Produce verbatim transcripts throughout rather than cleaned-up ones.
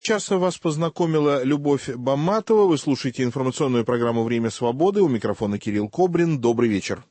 Сейчас вас познакомила Любовь Бамматова. Вы слушаете информационную программу «Время свободы». У микрофона Кирилл Кобрин. Добрый вечер.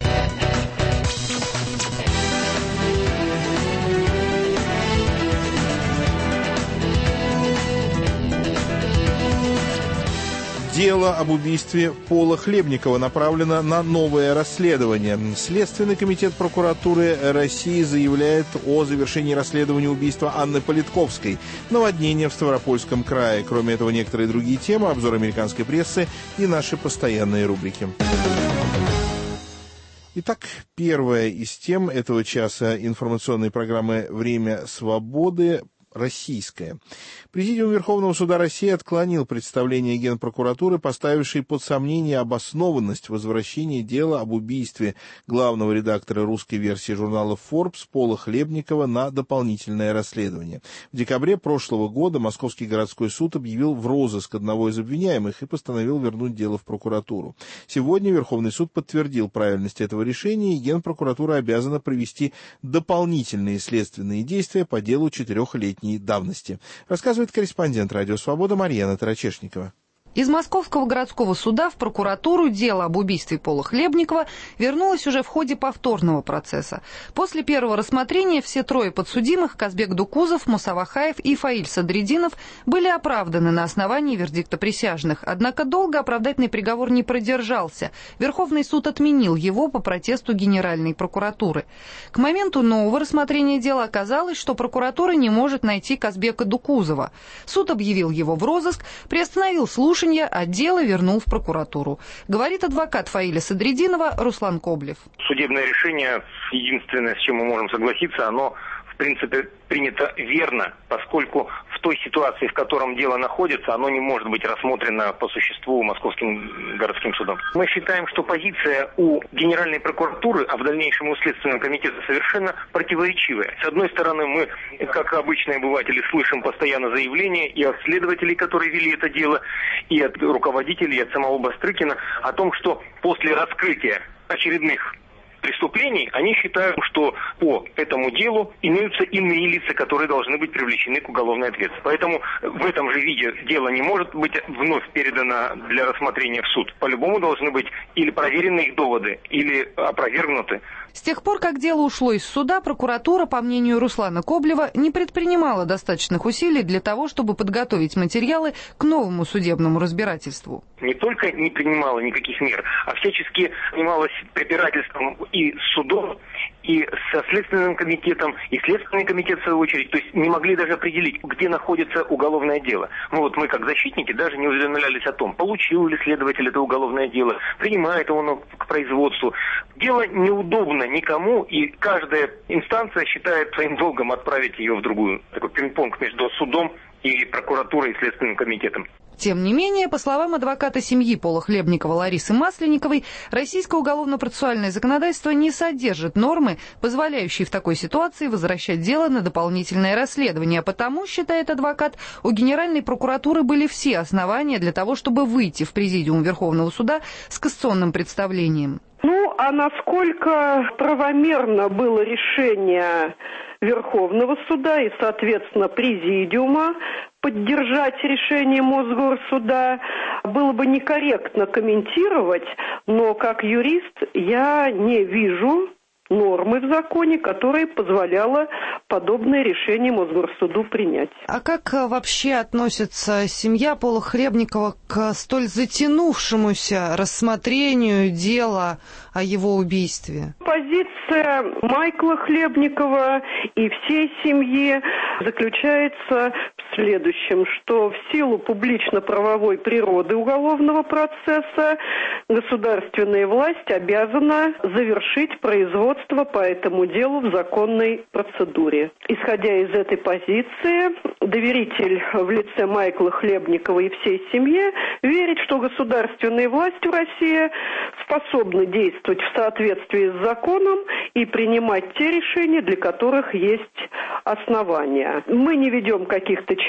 Дело об убийстве Пола Хлебникова направлено на новое расследование. Следственный комитет прокуратуры России заявляет о завершении расследования убийства Анны Политковской. Наводнение в Ставропольском крае. Кроме этого, некоторые другие темы, обзор американской прессы и наши постоянные рубрики. Итак, первая из тем этого часа информационной программы «Время свободы» российская. Президиум Верховного суда России отклонил представление Генпрокуратуры, поставившей под сомнение обоснованность возвращения дела об убийстве главного редактора русской версии журнала Forbes Пола Хлебникова на дополнительное расследование. В декабре прошлого года Московский городской суд объявил в розыск одного из обвиняемых и постановил вернуть дело в прокуратуру. Сегодня Верховный суд подтвердил правильность этого решения, и Генпрокуратура обязана провести дополнительные следственные действия по делу четырехлетней давности. Рассказывает корреспондент «Радио Свобода» Марьяна Тарачешникова. Из Московского городского суда в прокуратуру дело об убийстве Пола Хлебникова вернулось уже в ходе повторного процесса. После первого рассмотрения все трое подсудимых, Казбек Дукузов, Муса Вахаев и Фаиль Садридинов, были оправданы на основании вердикта присяжных. Однако долго оправдательный приговор не продержался. Верховный суд отменил его по протесту Генеральной прокуратуры. К моменту нового рассмотрения дела оказалось, что прокуратура не может найти Казбека Дукузова. Суд объявил его в розыск, приостановил слушание, а дело вернул в прокуратуру. Говорит адвокат Фаиля Садридинова Руслан Коблев. Судебное решение, единственное, с чем мы можем согласиться, оно в принципе принято верно, поскольку в той ситуации, в котором дело находится, оно не может быть рассмотрено по существу Московским городским судом. Мы считаем, что позиция у Генеральной прокуратуры, а в дальнейшем у Следственного комитета совершенно противоречивая. С одной стороны, мы, как обычные обыватели, слышим постоянно заявления и от следователей, которые вели это дело, и от руководителей, и от самого Бастрыкина о том, что после раскрытия очередных преступлений, они считают, что по этому делу имеются иные лица, которые должны быть привлечены к уголовной ответственности. Поэтому в этом же виде дело не может быть вновь передано для рассмотрения в суд. По-любому должны быть или проверены их доводы, или опровергнуты. С тех пор, как дело ушло из суда, прокуратура, по мнению Руслана Коблева, не предпринимала достаточных усилий для того, чтобы подготовить материалы к новому судебному разбирательству. Не только не принимала никаких мер, а всячески занималась препирательством и с судом, и со Следственным комитетом, и Следственный комитет в свою очередь. То есть не могли даже определить, где находится уголовное дело. Ну вот мы, как защитники, даже не уведомлялись о том, получил ли следователь это уголовное дело, принимает его оно к производству. Дело неудобно никому, и каждая инстанция считает своим долгом отправить ее в другую. Такой пинг-понг между судом и прокуратурой и Следственным комитетом. Тем не менее, по словам адвоката семьи Пола Хлебникова Ларисы Масленниковой, российское уголовно-процессуальное законодательство не содержит нормы, позволяющие в такой ситуации возвращать дело на дополнительное расследование. А потому, считает адвокат, у Генеральной прокуратуры были все основания для того, чтобы выйти в президиум Верховного суда с кассационным представлением. Ну, а насколько правомерно было решение Верховного суда и, соответственно, президиума поддержать решение Мосгорсуда, было бы некорректно комментировать, но как юрист я не вижу нормы в законе, которая позволяла подобное решение Мосгорсуду принять. А как вообще относится семья Пола Хлебникова к столь затянувшемуся рассмотрению дела о его убийстве? Позиция Майкла Хлебникова и всей семьи заключается в следующем, что в силу публично-правовой природы уголовного процесса государственная власть обязана завершить производство по этому делу в законной процедуре. Исходя из этой позиции, доверитель в лице Майкла Хлебникова и всей семьи верит, что государственные власти в России способны действовать в соответствии с законом и принимать те решения, для которых есть основания. Мы не ведем каких-то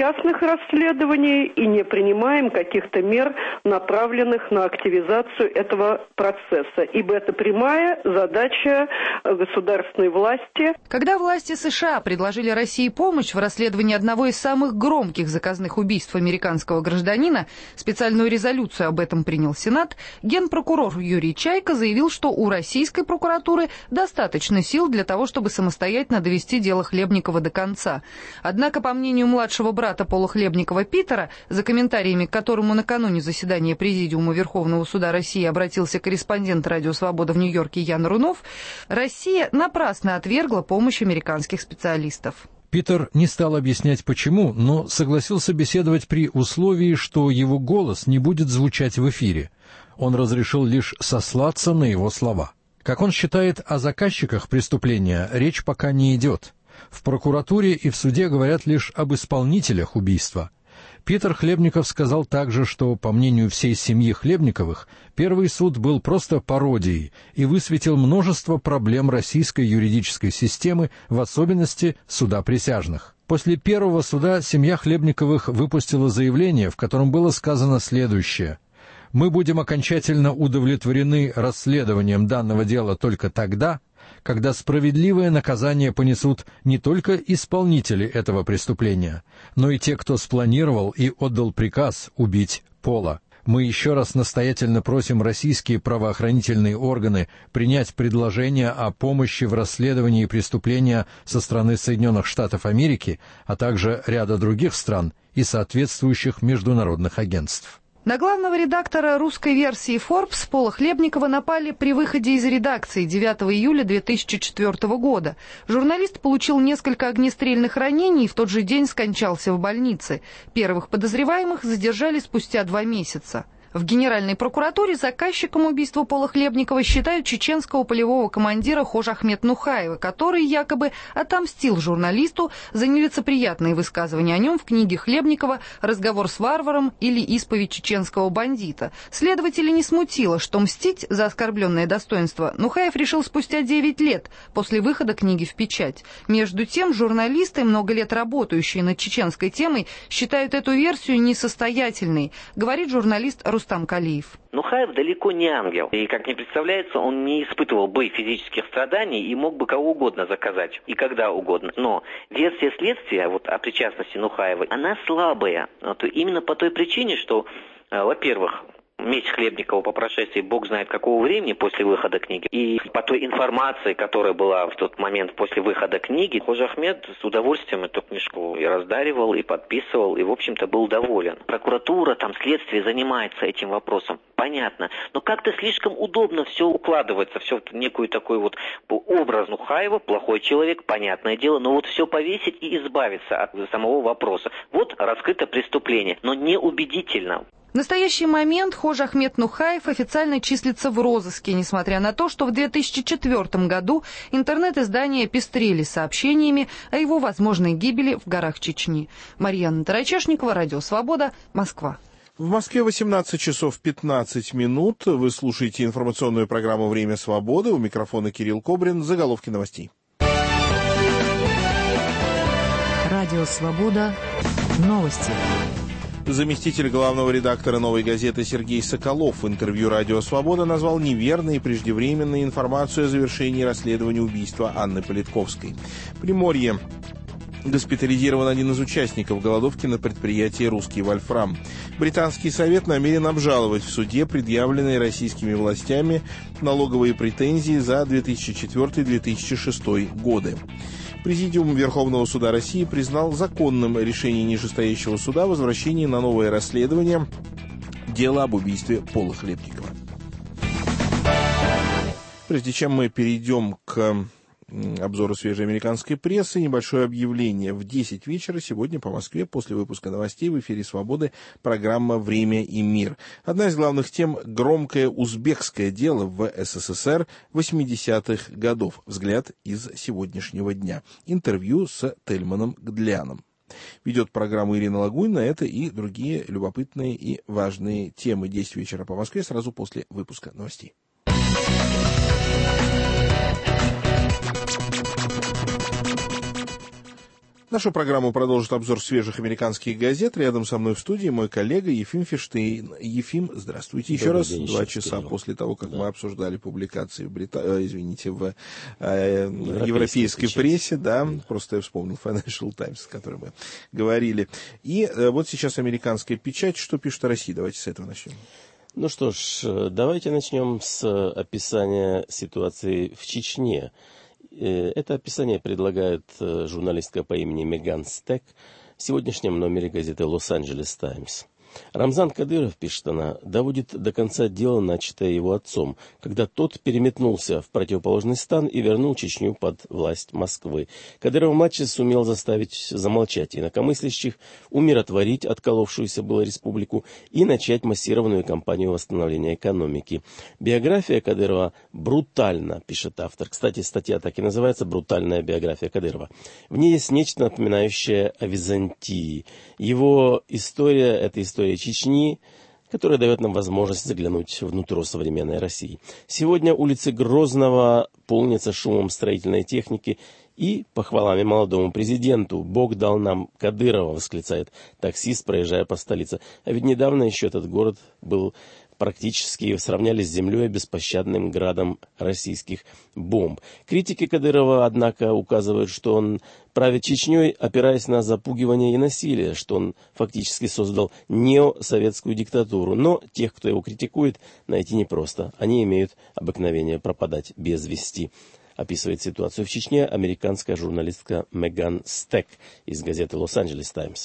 частных расследований и не принимаем каких-то мер, направленных на активизацию этого процесса, ибо это прямая задача государственной власти. Когда власти США предложили России помощь в расследовании одного из самых громких заказных убийств американского гражданина, специальную резолюцию об этом принял Сенат, генпрокурор Юрий Чайка заявил, что у российской прокуратуры достаточно сил для того, чтобы самостоятельно довести дело Хлебникова до конца. Однако, по мнению младшего брата Пола Хлебникова Питера, за комментариями к которому накануне заседания Президиума Верховного суда России обратился корреспондент «Радио Свобода» в Нью-Йорке Ян Рунов, Россия напрасно отвергла помощь американских специалистов. Питер не стал объяснять почему, но согласился беседовать при условии, что его голос не будет звучать в эфире. Он разрешил лишь сослаться на его слова. Как он считает, о заказчиках преступления речь пока не идет. В прокуратуре и в суде говорят лишь об исполнителях убийства. Питер Хлебников сказал также, что, по мнению всей семьи Хлебниковых, первый суд был просто пародией и высветил множество проблем российской юридической системы, в особенности суда присяжных. После первого суда семья Хлебниковых выпустила заявление, в котором было сказано следующее: «Мы будем окончательно удовлетворены расследованием данного дела только тогда, когда справедливое наказание понесут не только исполнители этого преступления, но и те, кто спланировал и отдал приказ убить Пола. Мы еще раз настоятельно просим российские правоохранительные органы принять предложение о помощи в расследовании преступления со стороны Соединенных Штатов Америки, а также ряда других стран и соответствующих международных агентств». На главного редактора русской версии Forbes Пола Хлебникова напали при выходе из редакции девятого июля две тысячи четвёртого года. Журналист получил несколько огнестрельных ранений и в тот же день скончался в больнице. Первых подозреваемых задержали спустя два месяца. В Генеральной прокуратуре заказчиком убийства Пола Хлебникова считают чеченского полевого командира Хожахмет Нухаева, который якобы отомстил журналисту за нелицеприятные высказывания о нем в книге Хлебникова «Разговор с варваром» или «Исповедь чеченского бандита». Следователя не смутило, что мстить за оскорбленное достоинство Нухаев решил спустя девять лет после выхода книги в печать. Между тем, журналисты, много лет работающие над чеченской темой, считают эту версию несостоятельной, говорит журналист Рустам Рустам Калиев. Нухаев далеко не ангел. И, как мне представляется, он не испытывал бы физических страданий и мог бы кого угодно заказать. И когда угодно. Но версия следствия вот, о причастности Нухаева, она слабая. Вот, именно по той причине, что, во-первых, месть Хлебникова по прошествии бог знает какого времени после выхода книги. И по той информации, которая была в тот момент после выхода книги, Хожахмет с удовольствием эту книжку и раздаривал, и подписывал, и, в общем-то, был доволен. Прокуратура, там, следствие занимается этим вопросом. Понятно. Но как-то слишком удобно все укладывается, все в некую такой вот образ Нухаева, плохой человек, понятное дело, но вот все повесить и избавиться от самого вопроса. Вот раскрыто преступление, но неубедительно. В настоящий момент Хожахмет Нухаев официально числится в розыске, несмотря на то, что в две тысячи четвёртом году интернет-издания пестрели сообщениями о его возможной гибели в горах Чечни. Марьяна Тарачешникова, Радио Свобода, Москва. В Москве восемнадцать часов пятнадцать минут. Вы слушаете информационную программу «Время свободы». У микрофона Кирилл Кобрин. Заголовки новостей. Радио Свобода. Новости. Заместитель главного редактора «Новой газеты» Сергей Соколов в интервью «Радио Свобода» назвал неверной и преждевременной информацию о завершении расследования убийства Анны Политковской. Приморье. Госпитализирован один из участников голодовки на предприятии «Русский Вольфрам». Британский совет намерен обжаловать в суде предъявленные российскими властями налоговые претензии за две тысячи четвёртый — две тысячи шестой годы. Президиум Верховного суда России признал законным решение нижестоящего суда о возвращении на новое расследование дела об убийстве Пола Хлебникова. Прежде чем мы перейдем к обзору свежей американской прессы, небольшое объявление. В десять вечера сегодня по Москве после выпуска новостей в эфире «Свободы» программа «Время и мир». Одна из главных тем – громкое узбекское дело в СССР восьмидесятых годов. Взгляд из сегодняшнего дня. Интервью с Тельманом Гдляном. Ведет программу Ирина Лагунина. Это и другие любопытные и важные темы. десять вечера по Москве сразу после выпуска новостей. Нашу программу продолжит обзор свежих американских газет. Рядом со мной в студии мой коллега Ефим Фиштейн. Ефим, здравствуйте еще Добрый раз. День, Два часа Кирилл. После того, как да. мы обсуждали публикации в, Брита... извините, в э, европейской печать. прессе. Да, да, просто я вспомнил Financial Times, о которой мы говорили. И э, вот сейчас американская печать. Что пишет о России? Давайте с этого начнем. Ну что ж, давайте начнем с описания ситуации в Чечне. Это описание предлагает журналистка по имени Меган Стек в сегодняшнем номере газеты «Лос-Анджелес Таймс». Рамзан Кадыров, пишет она, доводит до конца дело, начатое его отцом, когда тот переметнулся в противоположный стан и вернул Чечню под власть Москвы. Кадыров-младший сумел заставить замолчать инакомыслящих, умиротворить отколовшуюся было республику и начать массированную кампанию восстановления экономики. Биография Кадырова брутальна, пишет автор. Кстати, статья так и называется «Брутальная биография Кадырова». В ней есть нечто напоминающее о Византии. Его история – это история Чечни, которая дает нам возможность заглянуть внутрь современной России. Сегодня улицы Грозного полнятся шумом строительной техники и похвалами молодому президенту. «Бог дал нам Кадырова», восклицает таксист, проезжая по столице. А ведь недавно еще этот город был практически сравняли с землей беспощадным градом российских бомб. Критики Кадырова, однако, указывают, что он правит Чечней, опираясь на запугивание и насилие, что он фактически создал неосоветскую диктатуру. Но тех, кто его критикует, найти непросто. Они имеют обыкновение пропадать без вести. Описывает ситуацию в Чечне американская журналистка Меган Стек из газеты «Лос-Анджелес Таймс».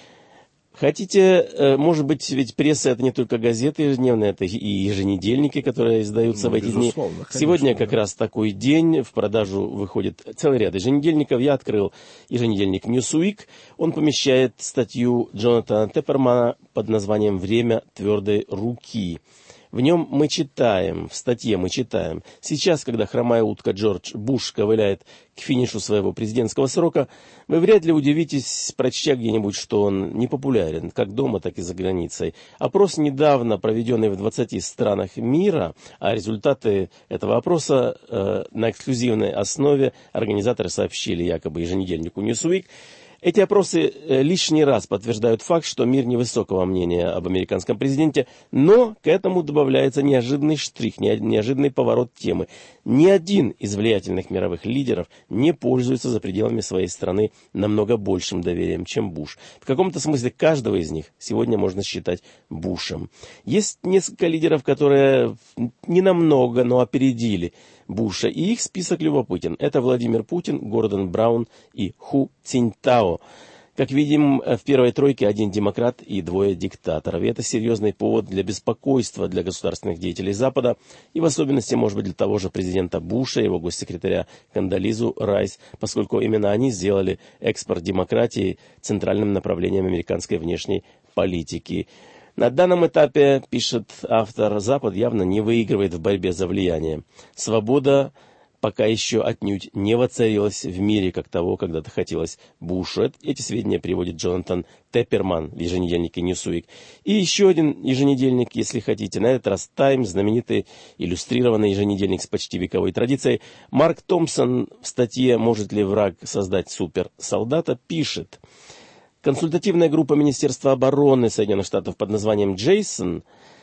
Хотите, может быть, ведь пресса — это не только газеты ежедневные, это и еженедельники, которые издаются ну, в эти дни. Конечно, Сегодня как да. раз такой день, в продажу выходит целый ряд еженедельников. Я открыл еженедельник Newsweek. Он помещает статью Джонатана Теппермана под названием «Время твердой руки». В нем мы читаем, в статье мы читаем, сейчас, когда хромая утка Джордж Буш ковыляет к финишу своего президентского срока, вы вряд ли удивитесь, прочтя где-нибудь, что он непопулярен, как дома, так и за границей. Опрос, недавно проведенный в двадцати странах мира, а результаты этого опроса э, на эксклюзивной основе организаторы сообщили якобы еженедельнику Newsweek. Эти опросы лишний раз подтверждают факт, что мир невысокого мнения об американском президенте, но к этому добавляется неожиданный штрих, неожиданный поворот темы. Ни один из влиятельных мировых лидеров не пользуется за пределами своей страны намного большим доверием, чем Буш. В каком-то смысле каждого из них сегодня можно считать Бушем. Есть несколько лидеров, которые не намного, но опередили Буша, и их список любопытен. Это Владимир Путин, Гордон Браун и Ху Циньтао. Как видим, в первой тройке один демократ и двое диктаторов. И это серьезный повод для беспокойства для государственных деятелей Запада, и в особенности, может быть, для того же президента Буша, его госсекретаря Кондолизу Райс, поскольку именно они сделали экспорт демократии центральным направлением американской внешней политики. На данном этапе, пишет автор, Запад явно не выигрывает в борьбе за влияние. Свобода пока еще отнюдь не воцарилась в мире, как того когда-то хотелось Бушу. Эти сведения приводит Джонатан Тепперман в еженедельнике Newsweek. И еще один еженедельник, если хотите, на этот раз Таймс, знаменитый иллюстрированный еженедельник с почти вековой традицией. Марк Томпсон в статье «Может ли враг создать суперсолдата?» пишет: консультативная группа Министерства обороны Соединенных Штатов под названием «Джейсон»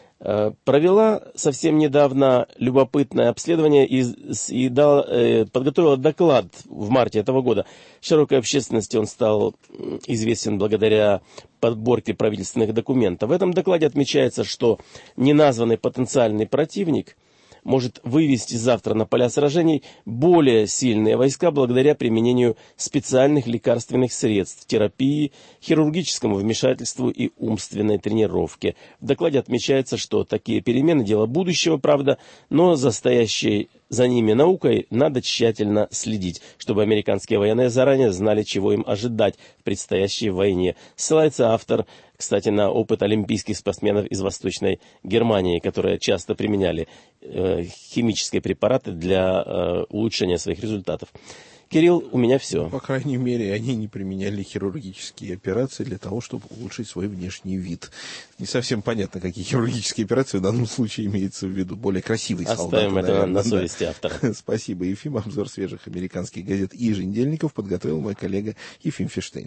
провела совсем недавно любопытное обследование и, и дал, э, подготовила доклад в марте этого года. Широкой общественности он стал известен благодаря подборке правительственных документов. В этом докладе отмечается, что неназванный потенциальный противник может вывести завтра на поля сражений более сильные войска благодаря применению специальных лекарственных средств, терапии, хирургическому вмешательству и умственной тренировке. В докладе отмечается, что такие перемены – дело будущего, правда, но за стоящей за ними наукой надо тщательно следить, чтобы американские военные заранее знали, чего им ожидать в предстоящей войне. Ссылается автор, кстати, на опыт олимпийских спортсменов из Восточной Германии, которые часто применяли э, химические препараты для э, улучшения своих результатов. Кирилл, у меня все. По крайней мере, они не применяли хирургические операции для того, чтобы улучшить свой внешний вид. Не совсем понятно, какие хирургические операции в данном случае имеется в виду. Более красивый солдат. Оставим это наверное, на совести автора. Спасибо, Ефим. Обзор свежих американских газет и еженедельников подготовил мой коллега Ефим Ферштейн.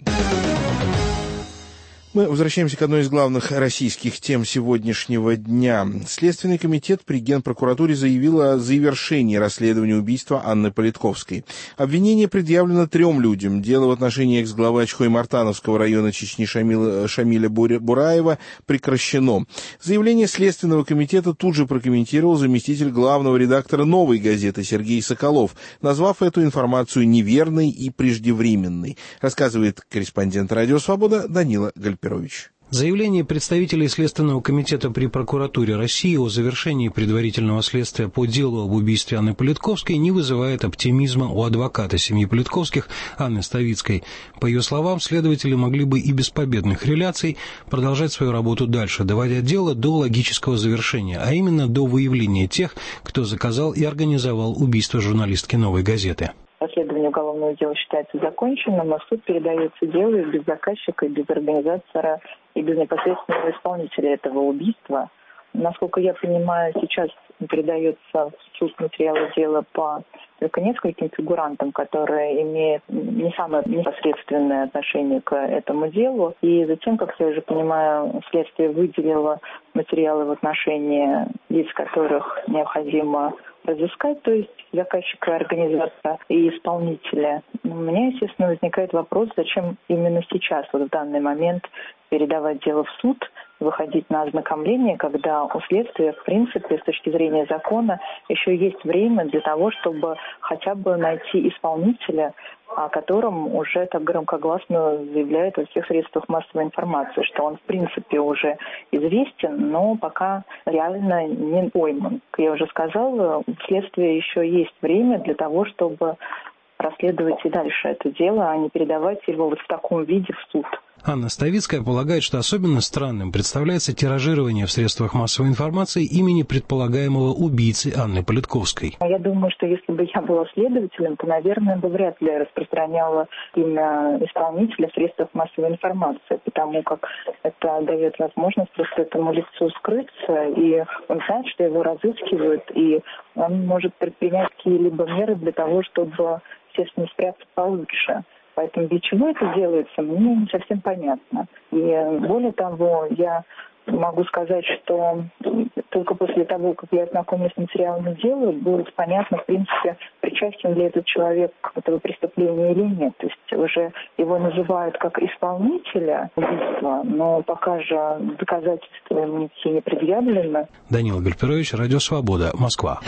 Мы возвращаемся к одной из главных российских тем сегодняшнего дня. Следственный комитет при Генпрокуратуре заявил о завершении расследования убийства Анны Политковской. Обвинение предъявлено трем людям. Дело в отношении экс-главы Очхой-Мартановского района Чечни Шамила, Шамиля Бураева прекращено. Заявление Следственного комитета тут же прокомментировал заместитель главного редактора «Новой газеты» Сергей Соколов, назвав эту информацию неверной и преждевременной. Рассказывает корреспондент «Радио Свобода» Данила Гальперович. Заявление представителей Следственного комитета при прокуратуре России о завершении предварительного следствия по делу об убийстве Анны Политковской не вызывает оптимизма у адвоката семьи Политковских Анны Ставицкой. По ее словам, следователи могли бы и без победных реляций продолжать свою работу дальше, доводя дело до логического завершения, а именно до выявления тех, кто заказал и организовал убийство журналистки «Новой газеты». Расследование уголовного дела считается законченным, а суд передается делу без заказчика, и без организатора и без непосредственного исполнителя этого убийства. Насколько я понимаю, сейчас передается в суд материалы дела по только нескольким фигурантам, которые имеют не самое непосредственное отношение к этому делу. И затем, как я уже понимаю, следствие выделило материалы в отношении лиц, которых необходимо разыскать, то есть заказчика, организатора и исполнителя. У меня, естественно, возникает вопрос, зачем именно сейчас, вот в данный момент, передавать дело в суд, выходить на ознакомление, когда у следствия, в принципе, с точки зрения закона, еще есть время для того, чтобы хотя бы найти исполнителя, о котором уже так громкогласно заявляют во всех средствах массовой информации, что он, в принципе, уже известен, но пока реально не пойман. Как я уже сказала, у следствия еще есть время для того, чтобы расследовать и дальше это дело, а не передавать его вот в таком виде в суд. Анна Ставицкая полагает, что особенно странным представляется тиражирование в средствах массовой информации имени предполагаемого убийцы Анны Политковской. Я думаю, что если бы я была следователем, то, наверное, бы вряд ли распространяла имя исполнителя в средствах массовой информации, потому как это дает возможность просто этому лицу скрыться, и он знает, что его разыскивают, и он может предпринять какие-либо меры для того, чтобы, естественно, спрятаться получше. Поэтому для чего это делается, мне не совсем понятно. И более того, я могу сказать, что только после того, как я ознакомлюсь с материалами дела, будет понятно, в принципе, причастен ли этот человек к этому преступлению или нет. То есть уже его называют как исполнителя убийства, но пока же доказательства ему никакие не предъявлены. Данила Гальперович, Радио Свобода, Москва.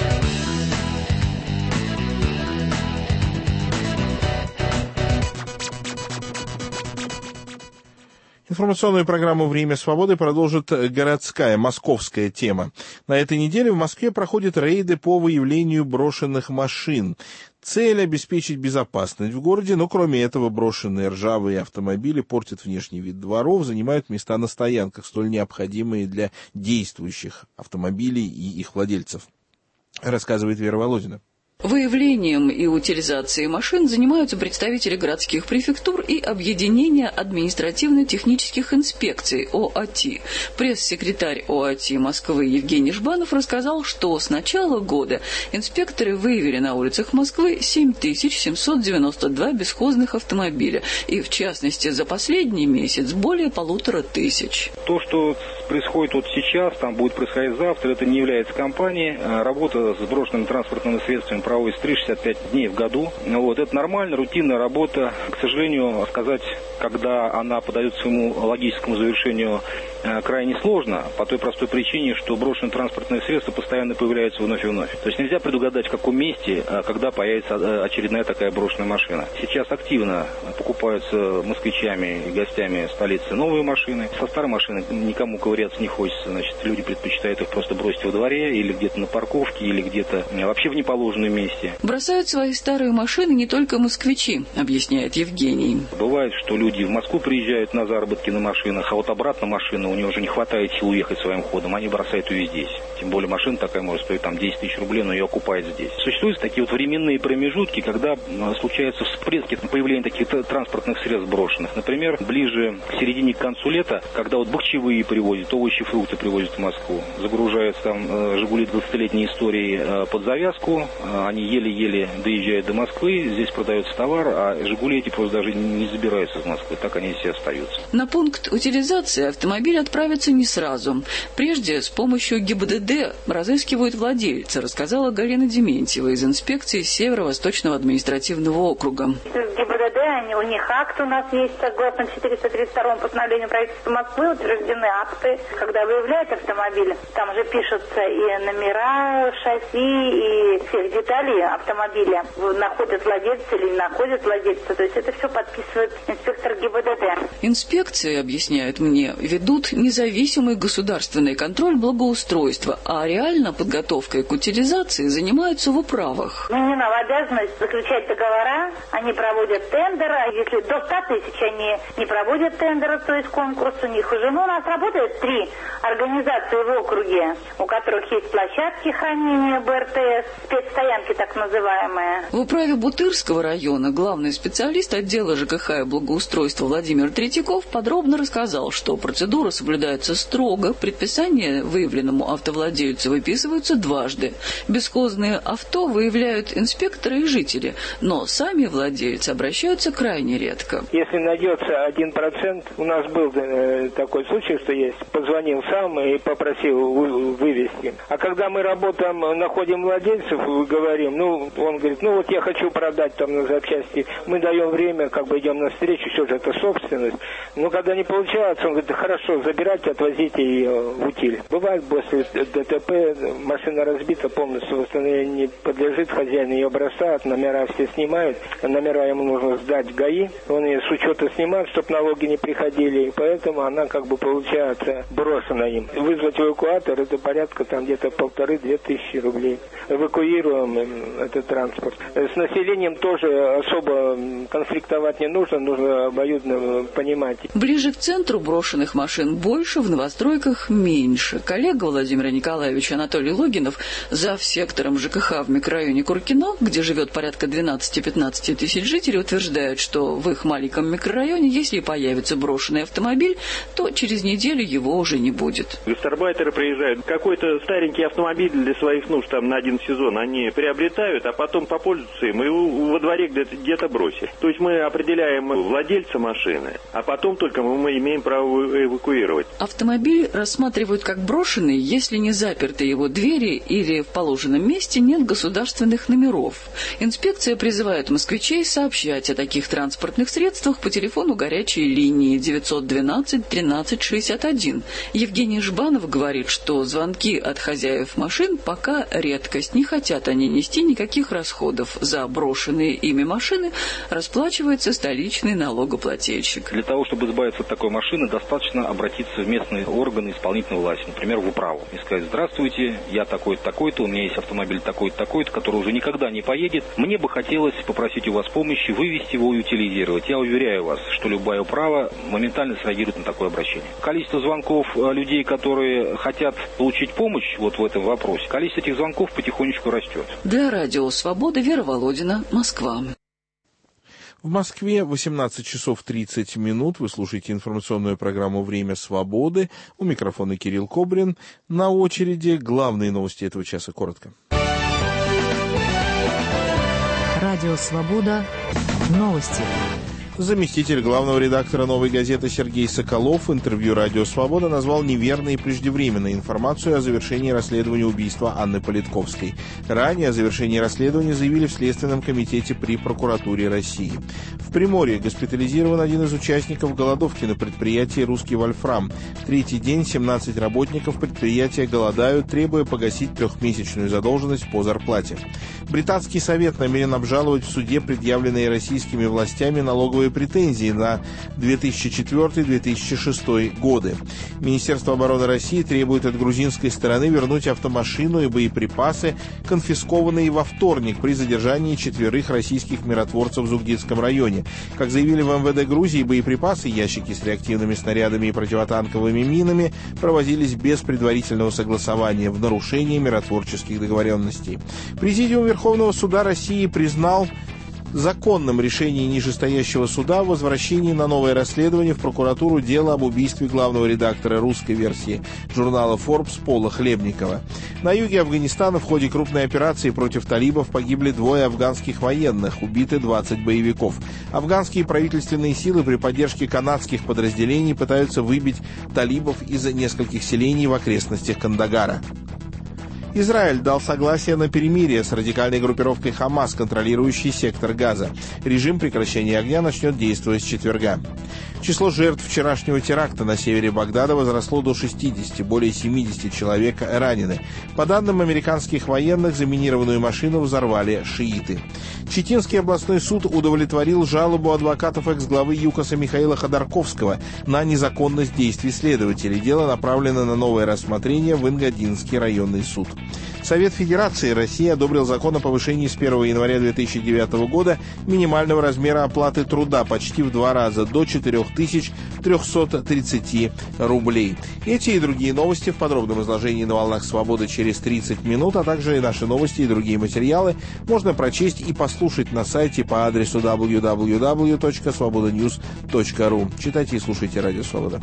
Информационную программу «Время свободы» продолжит городская, московская тема. На этой неделе в Москве проходят рейды по выявлению брошенных машин. Цель – обеспечить безопасность в городе, но кроме этого брошенные ржавые автомобили портят внешний вид дворов, занимают места на стоянках, столь необходимые для действующих автомобилей и их владельцев. Рассказывает Вера Володина. Выявлением и утилизацией машин занимаются представители городских префектур и объединения административно-технических инспекций ОАТИ. Пресс-секретарь ОАТИ Москвы Евгений Жбанов рассказал, что с начала года инспекторы выявили на улицах Москвы семь тысяч семьсот девяносто два бесхозных автомобиля, и в частности за последний месяц более полутора тысяч. То, что происходит вот сейчас, там будет происходить завтра, это не является кампанией. Работа с брошенными транспортными средствами проводится триста шестьдесят пять дней в году. Вот, это нормальная, рутинная работа. К сожалению, сказать, когда она подойдет к своему логическому завершению, крайне сложно, по той простой причине, что брошенные транспортные средства постоянно появляются вновь и вновь. То есть нельзя предугадать, в каком месте, когда появится очередная такая брошенная машина. Сейчас активно покупаются москвичами и гостями столицы новые машины. Со старой машиной никому ковыряться не хочется. Значит, люди предпочитают их просто бросить во дворе или где-то на парковке, или где-то вообще в неположенном месте. Бросают свои старые машины не только москвичи, объясняет Евгений. Бывает, что люди в Москву приезжают на заработки на машинах, а вот обратно машину у нее уже не хватает сил уехать своим ходом, они бросают ее здесь. Тем более машина такая может стоить там десять тысяч рублей, но ее окупает здесь. Существуют такие вот временные промежутки, когда случаются всплески появления таких транспортных средств брошенных. Например, ближе к середине, к концу лета, когда вот бахчевые привозят, овощи, фрукты привозят в Москву, загружаются там «Жигули» двадцатилетней истории под завязку, они еле-еле доезжают до Москвы, здесь продается товар, а «Жигули» эти просто даже не забираются из Москвы, так они все остаются. На пункт утилизации автомобиль отправится не сразу. Прежде с помощью ГИБДД разыскивают владельца, рассказала Галина Дементьева из инспекции Северо-Восточного административного округа. ГИБДД, они, у них акт у нас есть, согласно четыреста тридцать второму постановлению правительства Москвы, утверждены акты, когда выявляют автомобиль. Там же пишутся и номера, шасси, и всех деталей автомобиля. Находят владельца или не находят владельца. То есть это все подписывает инспектор ГИБДД. Инспекции, объясняют мне, ведут независимый государственный контроль благоустройства, а реально подготовкой к утилизации занимаются в управах. Вменена в обязанность заключать договора, они проводят тендер, а если до ста тысяч они не проводят тендера, то есть конкурс у них уже. Ну, у нас работает три организации в округе, у которых есть площадки хранения бэ эр тэ эс, спецстоянки так называемые. В управе Бутырского района главный специалист отдела ЖКХ и благоустройства Владимир Третьяков подробно рассказал, что процедура соблюдается строго, предписания выявленному автовладельцу выписываются дважды. Бесхозные авто выявляют инспекторы и жители, но сами владельцы обращаются крайне редко. Если найдется один процент, у нас был э, такой случай, что есть, позвонил сам и попросил вы, вывести. А когда мы работаем, находим владельцев, говорим, ну, он говорит, ну вот я хочу продать там на запчасти, мы даем время, как бы идем навстречу, все же это собственность. Но когда не получается, он говорит, хорошо, забирайте, отвозите ее в утиль. Бывает, после ДТП машина разбита полностью, восстановлению не подлежит, хозяин ее бросает, номера все снимают, номера ему нужно сдать в ГАИ, он ее с учета снимает, чтобы налоги не приходили, и поэтому она как бы получается брошена им. Вызвать эвакуатор, это порядка там где-то полторы-две тысячи рублей. Эвакуируем этот транспорт. С населением тоже особо конфликтовать не нужно, нужно обоюдно понимать. Ближе к центру брошенных машин больше, в новостройках меньше. Коллега Владимира Николаевича Анатолий Логинов, зав. Сектором ЖКХ в микрорайоне Куркино, где живет порядка двенадцать-пятнадцать тысяч жителей, утверждает, что в их маленьком микрорайоне, если появится брошенный автомобиль, то через неделю его уже не будет. Гастарбайтеры приезжают, какой-то старенький автомобиль для своих нужд там на один сезон они приобретают, а потом попользуются им и во дворе где-то, где-то бросят. То есть мы определяем владельца машины, а потом только мы имеем право эвакуировать. Автомобиль рассматривают как брошенный, если не заперты его двери или в положенном месте нет государственных номеров. Инспекция призывает москвичей сообщать о таких транспортных средствах по телефону горячей линии девятьсот двенадцать тринадцать шестьдесят один. Евгений Жбанов говорит, что звонки от хозяев машин пока редкость. Не хотят они нести никаких расходов. За брошенные ими машины расплачивается столичный налогоплательщик. Для того, чтобы избавиться от такой машины, достаточно обратиться в местные органы исполнительной власти, например, в управу, и сказать: здравствуйте, я такой-то, такой-то, у меня есть автомобиль такой-то, такой-то, который уже никогда не поедет. Мне бы хотелось попросить у вас помощи, вывести его и утилизировать. Я уверяю вас, что любая управа моментально среагирует на такое обращение. Количество звонков людей, которые хотят получить помощь вот в этом вопросе, количество этих звонков потихонечку растет. Для радио «Свобода» Вера Володина, Москва. В Москве восемнадцать часов тридцать минут. Вы слушаете информационную программу «Время свободы». У микрофона Кирилл Кобрин. На очереди главные новости этого часа коротко. Радио «Свобода». Новости. Заместитель главного редактора «Новой газеты» Сергей Соколов в интервью «Радио Свобода» назвал неверной и преждевременной информацию о завершении расследования убийства Анны Политковской. Ранее о завершении расследования заявили в Следственном комитете при прокуратуре России. В Приморье госпитализирован один из участников голодовки на предприятии «Русский Вольфрам». Третий день семнадцать работников предприятия голодают, требуя погасить трехмесячную задолженность по зарплате. Британский совет намерен обжаловать в суде предъявленные российскими властями налоговые исковые претензии на две тысячи четвёртый — две тысячи шестой годы. Министерство обороны России требует от грузинской стороны вернуть автомашину и боеприпасы, конфискованные во вторник при задержании четверых российских миротворцев в Зугдитском районе. Как заявили в эм вэ дэ Грузии, боеприпасы, ящики с реактивными снарядами и противотанковыми минами провозились без предварительного согласования в нарушении миротворческих договоренностей. Президиум Верховного суда России признал законным решение нижестоящего суда о возвращении на новое расследование в прокуратуру дела об убийстве главного редактора русской версии журнала Forbes Пола Хлебникова. На юге Афганистана в ходе крупной операции против талибов погибли двое афганских военных, убиты двадцать боевиков. Афганские правительственные силы при поддержке канадских подразделений пытаются выбить талибов из нескольких селений в окрестностях Кандагара. Израиль дал согласие на перемирие с радикальной группировкой Хамас, контролирующей сектор Газа. Режим прекращения огня начнет действовать с четверга. Число жертв вчерашнего теракта на севере Багдада возросло до шестидесяти, более семидесяти человек ранены. По данным американских военных, заминированную машину взорвали шииты. Читинский областной суд удовлетворил жалобу адвокатов экс-главы ЮКОСа Михаила Ходорковского на незаконность действий следователей. Дело направлено на новое рассмотрение в Ингодинский районный суд. Совет Федерации России одобрил закон о повышении с первого января две тысячи девятого года минимального размера оплаты труда почти в два раза, до четырех тысяч трехсот тридцати рублей. Эти и другие новости в подробном изложении на «Волнах Свободы» через тридцать минут, а также и наши новости и другие материалы можно прочесть и послушать на сайте по адресу дабл ю дабл ю дабл ю точка свобода ньюс точка ру. Читайте и слушайте Радио Свобода.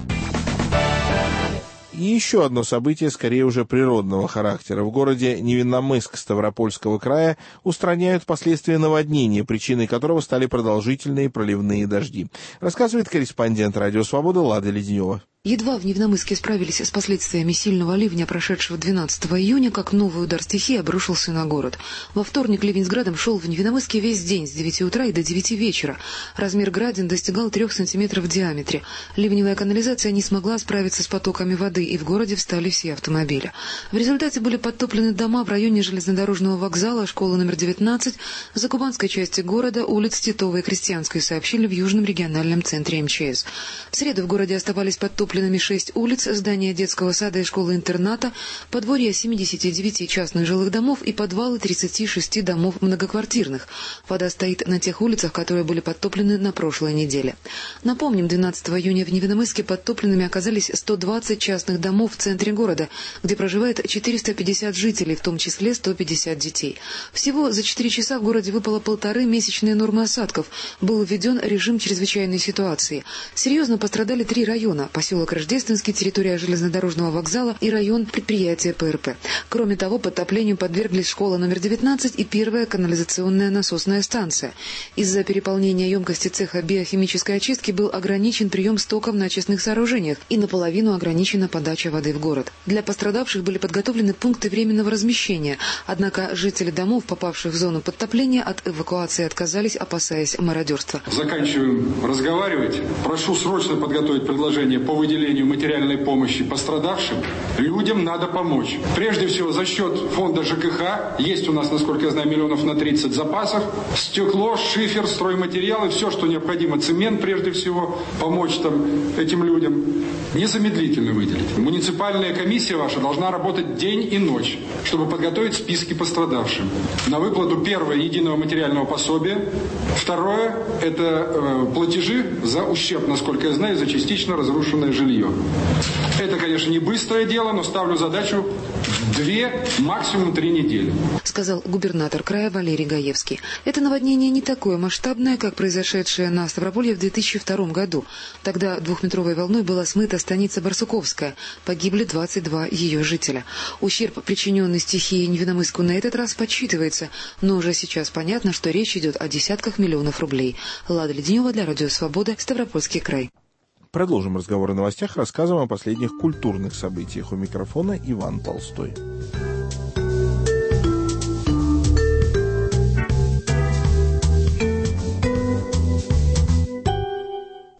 И еще одно событие, скорее уже природного характера. В городе Невинномысск Ставропольского края устраняют последствия наводнения, причиной которого стали продолжительные проливные дожди. Рассказывает корреспондент Радио Свобода Лада Леднева. Едва в Невинномысске справились с последствиями сильного ливня, прошедшего двенадцатого июня, как новый удар стихии обрушился на город. Во вторник ливень с градом шел в Невинномысске весь день, с девяти утра и до девяти вечера. Размер градин достигал трех сантиметров в диаметре. Ливневая канализация не смогла справиться с потоками воды, и в городе встали все автомобили. В результате были подтоплены дома в районе железнодорожного вокзала, школы номер девятнадцать, закубанской части города, улиц Титовой и Крестьянской, сообщили в Южном региональном центре эм че эс. В среду в городе оставались подтоплены шесть улиц, здания детского сада и школы-интерната, подворья семидесяти девяти частных жилых домов и подвалы тридцати шести домов многоквартирных. Вода стоит на тех улицах, которые были подтоплены на прошлой неделе. Напомним, двенадцатого июня в Невинномысске подтопленными оказались сто двадцать частных домов в центре города, где проживает четыреста пятьдесят жителей, в том числе сто пятьдесят детей. Всего за четыре часа в городе выпало полторы месячные нормы осадков. Был введен режим чрезвычайной ситуации. Серьезно пострадали три района: поселок Рождественский, территория железнодорожного вокзала и район предприятия пэ эр пэ. Кроме того, подтоплению подверглись школа номер девятнадцать и первая канализационная насосная станция. Из-за переполнения емкости цеха биохимической очистки был ограничен прием стоков на очистных сооружениях и наполовину ограничена подача воды в город. Для пострадавших были подготовлены пункты временного размещения, однако жители домов, попавших в зону подтопления, от эвакуации отказались, опасаясь мародерства. Заканчиваем разговаривать. Прошу срочно подготовить предложение по выделению материальной помощи пострадавшим. Людям надо помочь. Прежде всего за счет фонда жэ ка ха. Есть у нас, насколько я знаю, миллионов на тридцать запасов. Стекло, шифер, стройматериалы, все, что необходимо. Цемент, прежде всего, помочь там этим людям. Незамедлительно выделить. Муниципальная комиссия ваша должна работать день и ночь, чтобы подготовить списки пострадавшим. На выплату первого единого материального пособия. Второе – это э, платежи за ущерб, насколько я знаю, за частично разрушенное жилье. Это, конечно, не быстрое дело, но ставлю задачу две, максимум три недели. Сказал губернатор края Валерий Гаевский. Это наводнение не такое масштабное, как произошедшее на Ставрополье в две тысячи втором году. Тогда двухметровой волной была смыта станица Барсуковская. Погибли двадцать два ее жителя. Ущерб, причиненный стихией Невинномысску, на этот раз подсчитывается, но уже сейчас понятно, что речь идет о десятках миллионов рублей. Лада Леднева для Радио Свобода, Ставропольский край. Продолжим разговор о новостях, рассказываем о последних культурных событиях. У микрофона Иван Толстой.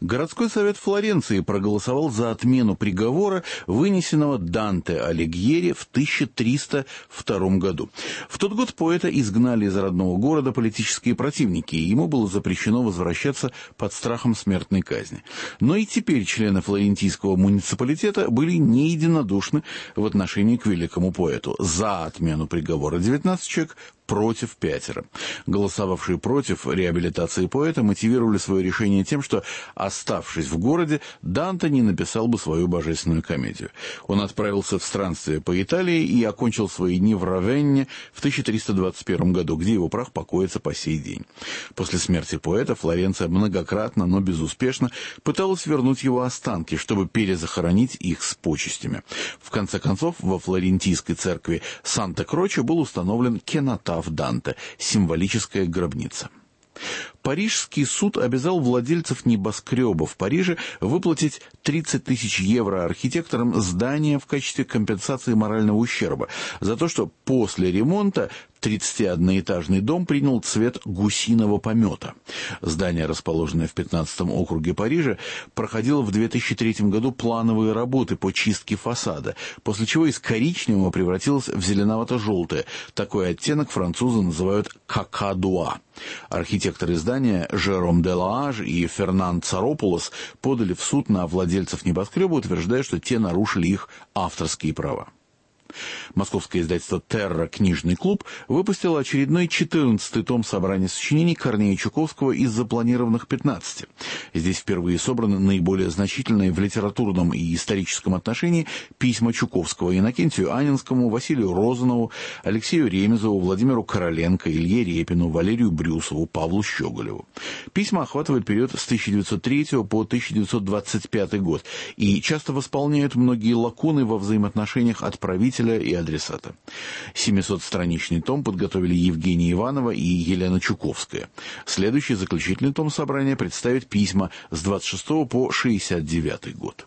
Городской совет Флоренции проголосовал за отмену приговора, вынесенного Данте Алигьери в тысяча триста втором году. В тот год поэта изгнали из родного города политические противники, и ему было запрещено возвращаться под страхом смертной казни. Но и теперь члены флорентийского муниципалитета были не единодушны в отношении к великому поэту. За отмену приговора девятнадцать человек, против пятеро. Голосовавшие против реабилитации поэта мотивировали свое решение тем, что, оставшись в городе, Данте не написал бы свою божественную комедию. Он отправился в странствие по Италии и окончил свои дни в Равенне в тысяча триста двадцать первом году, где его прах покоится по сей день. После смерти поэта Флоренция многократно, но безуспешно пыталась вернуть его останки, чтобы перезахоронить их с почестями. В конце концов, во флорентийской церкви Санта-Кроче был установлен кенотаф Данте, символическая гробница. Парижский суд обязал владельцев небоскребов в Париже выплатить тридцать тысяч евро архитекторам здания в качестве компенсации морального ущерба за то, что после ремонта тридцатиодноэтажный дом принял цвет гусиного помета. Здание, расположенное в пятнадцатом округе Парижа, проходило в две тысячи третьем году плановые работы по чистке фасада, после чего из коричневого превратилось в зеленовато-желтое. Такой оттенок французы называют «какадуа». Архитекторы здания Жером де Лааж и Фернан Царопулос подали в суд на владельцев небоскреба, утверждая, что те нарушили их авторские права. Московское издательство «Терра. Книжный клуб» выпустило очередной четырнадцатый том собрания сочинений Корнея Чуковского из запланированных пятнадцати. Здесь впервые собраны наиболее значительные в литературном и историческом отношении письма Чуковского Иннокентию Анинскому, Василию Розанову, Алексею Ремезову, Владимиру Короленко, Илье Репину, Валерию Брюсову, Павлу Щеголеву. Письма охватывают период с тысяча девятьсот третьего по тысяча девятьсот двадцать пятый год и часто восполняют многие лакуны во взаимоотношениях отправителя и адресата. семисотстраничный том подготовили Евгения Иванова и Елена Чуковская. Следующий заключительный том собрания представит письма с двадцать шестого по шестьдесят девятый год.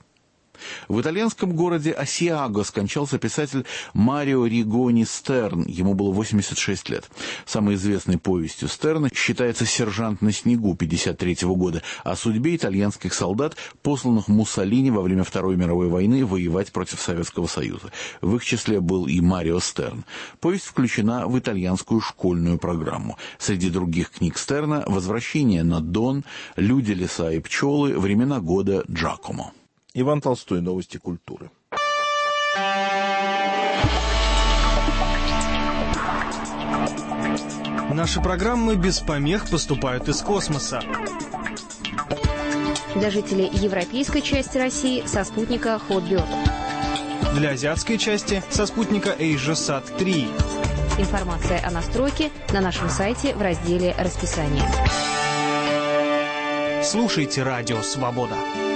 В итальянском городе Асиаго скончался писатель Марио Ригони Стерн. Ему было восемьдесят шесть лет. Самой известной повестью Стерна считается «Сержант на снегу» пятьдесят третьего года о судьбе итальянских солдат, посланных Муссолини во время Второй мировой войны воевать против Советского Союза. В их числе был и Марио Стерн. Повесть включена в итальянскую школьную программу. Среди других книг Стерна «Возвращение на Дон», «Люди, леса и пчелы», «Времена года Джакомо». Иван Толстой. Новости культуры. Наши программы без помех поступают из космоса. Для жителей европейской части России со спутника Hotbird. Для азиатской части со спутника AsiaSat три. Информация о настройке на нашем сайте в разделе «Расписание». Слушайте «Радио Свобода».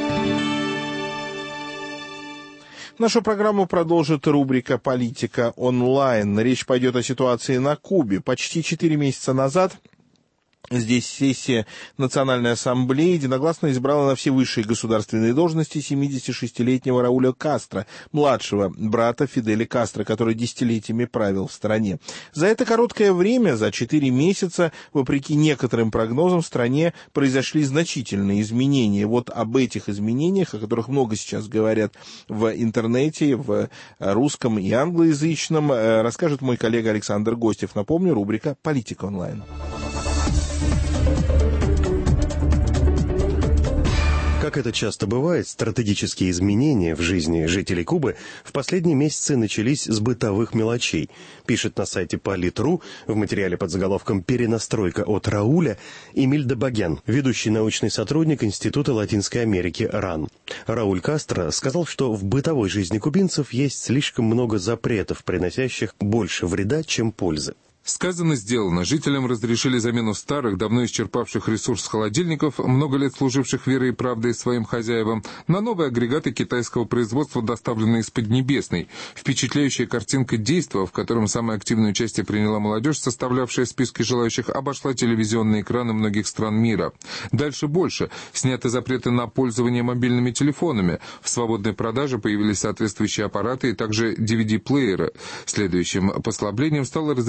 Нашу программу продолжит рубрика «Политика онлайн». Речь пойдет о ситуации на Кубе. Почти четыре месяца назад здесь сессия Национальной ассамблеи единогласно избрала на все высшие государственные должности семидесятишестилетнего Рауля Кастро, младшего брата Фиделя Кастро, который десятилетиями правил в стране. За это короткое время, за четыре месяца, вопреки некоторым прогнозам, в стране произошли значительные изменения. Вот об этих изменениях, о которых много сейчас говорят в интернете, в русском и англоязычном, расскажет мой коллега Александр Гостев. Напомню, рубрика «Политика онлайн». Как это часто бывает, стратегические изменения в жизни жителей Кубы в последние месяцы начались с бытовых мелочей, пишет на сайте Полит.ру в материале под заголовком «Перенастройка от Рауля» Эмиль Добагян, ведущий научный сотрудник Института Латинской Америки РАН. Рауль Кастро сказал, что в бытовой жизни кубинцев есть слишком много запретов, приносящих больше вреда, чем пользы. Сказано, сделано. Жителям разрешили замену старых, давно исчерпавших ресурс холодильников, много лет служивших верой и правдой своим хозяевам, на новые агрегаты китайского производства, доставленные из Поднебесной. Впечатляющая картинка действа, в котором самое активное участие приняла молодежь, составлявшая списки желающих, обошла телевизионные экраны многих стран мира. Дальше больше. Сняты запреты на пользование мобильными телефонами. В свободной продаже появились соответствующие аппараты и также ди ви ди-плееры. Следующим послаблением стало разрешение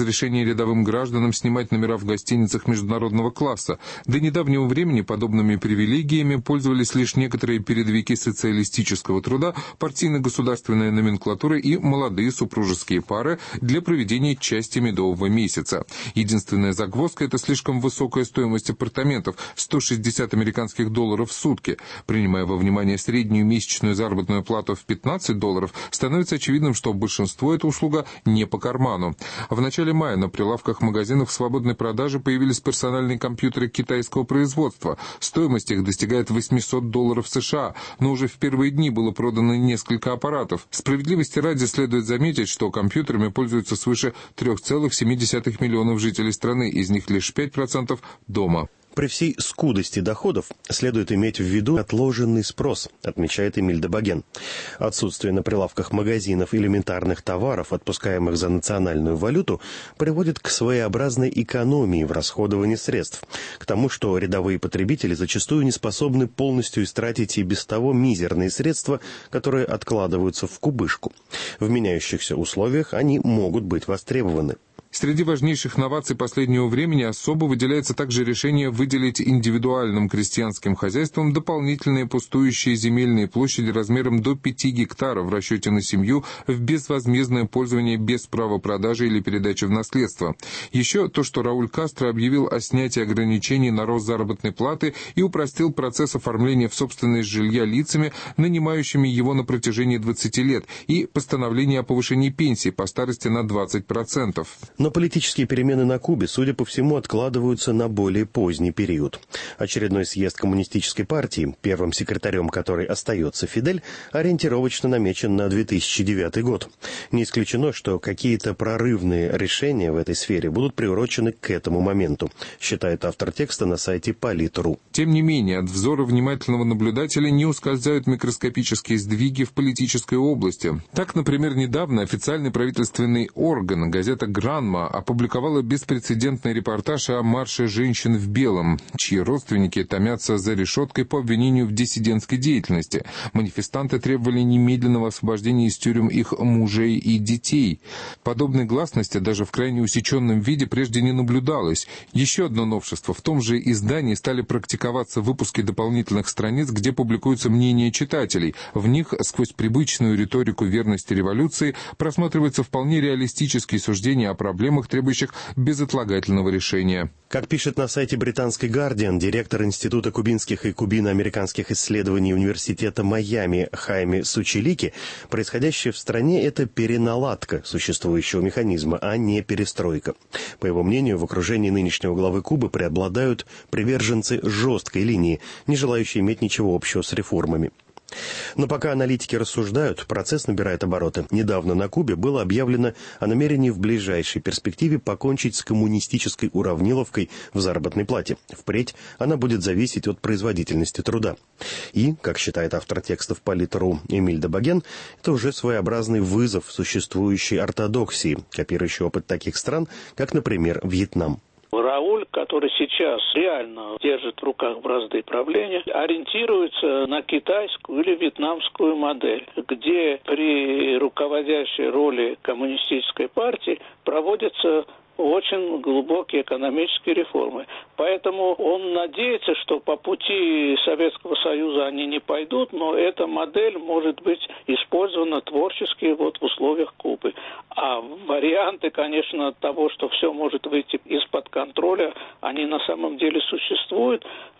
рядовым гражданам снимать номера в гостиницах международного класса. До недавнего времени подобными привилегиями пользовались лишь некоторые передовики социалистического труда, партийно-государственная номенклатура и молодые супружеские пары для проведения части медового месяца. Единственная загвоздка – это слишком высокая стоимость апартаментов – сто шестьдесят американских долларов в сутки. Принимая во внимание среднюю месячную заработную плату в пятнадцать долларов, становится очевидным, что большинству эта услуга не по карману. В начале мая на прилавках магазинов в свободной продаже появились персональные компьютеры китайского производства. Стоимость их достигает восемьсот долларов США, но уже в первые дни было продано несколько аппаратов. Справедливости ради следует заметить, что компьютерами пользуются свыше три целых семь десятых миллионов жителей страны, из них лишь пять процентов дома. При всей скудости доходов следует иметь в виду отложенный спрос, отмечает Эмиль Дебаген. Отсутствие на прилавках магазинов элементарных товаров, отпускаемых за национальную валюту, приводит к своеобразной экономии в расходовании средств, к тому, что рядовые потребители зачастую не способны полностью истратить и без того мизерные средства, которые откладываются в кубышку. В меняющихся условиях они могут быть востребованы. Среди важнейших новаций последнего времени особо выделяется также решение выделить индивидуальным крестьянским хозяйствам дополнительные пустующие земельные площади размером до пяти гектаров в расчете на семью в безвозмездное пользование без права продажи или передачи в наследство. Еще то, что Рауль Кастро объявил о снятии ограничений на рост заработной платы и упростил процесс оформления в собственность жилья лицами, нанимающими его на протяжении двадцати лет, и постановление о повышении пенсии по старости на двадцать процентов. Но политические перемены на Кубе, судя по всему, откладываются на более поздний период. Очередной съезд коммунистической партии, первым секретарем которой остается Фидель, ориентировочно намечен на две тысячи девятый год. Не исключено, что какие-то прорывные решения в этой сфере будут приурочены к этому моменту, считает автор текста на сайте Полит точка ру. Тем не менее, от взора внимательного наблюдателя не ускользают микроскопические сдвиги в политической области. Так, например, недавно официальный правительственный орган, газета «Гранма», опубликовала беспрецедентный репортаж о марше женщин в белом, чьи родственники томятся за решеткой по обвинению в диссидентской деятельности. Манифестанты требовали немедленного освобождения из тюрем их мужей и детей. Подобной гласности даже в крайне усеченном виде прежде не наблюдалось. Еще одно новшество. В том же издании стали практиковаться выпуски дополнительных страниц, где публикуются мнения читателей. В них, сквозь привычную риторику верности революции, просматриваются вполне реалистические суждения о проблемах, требующих безотлагательного решения. Как пишет на сайте британской «Гардиан» директор Института кубинских и кубино-американских исследований Университета Майами Хайме Сучелики, происходящее в стране – это переналадка существующего механизма, а не перестройка. По его мнению, в окружении нынешнего главы Кубы преобладают приверженцы жесткой линии, не желающие иметь ничего общего с реформами. Но пока аналитики рассуждают, процесс набирает обороты. Недавно на Кубе было объявлено о намерении в ближайшей перспективе покончить с коммунистической уравниловкой в заработной плате. Впредь она будет зависеть от производительности труда. И, как считает автор текстов Полит точка ру Эмиль Дебаген, это уже своеобразный вызов существующей ортодоксии, копирующий опыт таких стран, как, например, Вьетнам. Рауль, который сейчас реально держит в руках бразды правления, ориентируется на китайскую или вьетнамскую модель, где при руководящей роли коммунистической партии проводятся очень глубокие экономические реформы. Поэтому он надеется, что по пути Советского Союза они не пойдут, но эта модель может быть использована творчески вот в условиях Кубы. А варианты, конечно, того, что все может выйти из-под контроля, они на самом деле существуют,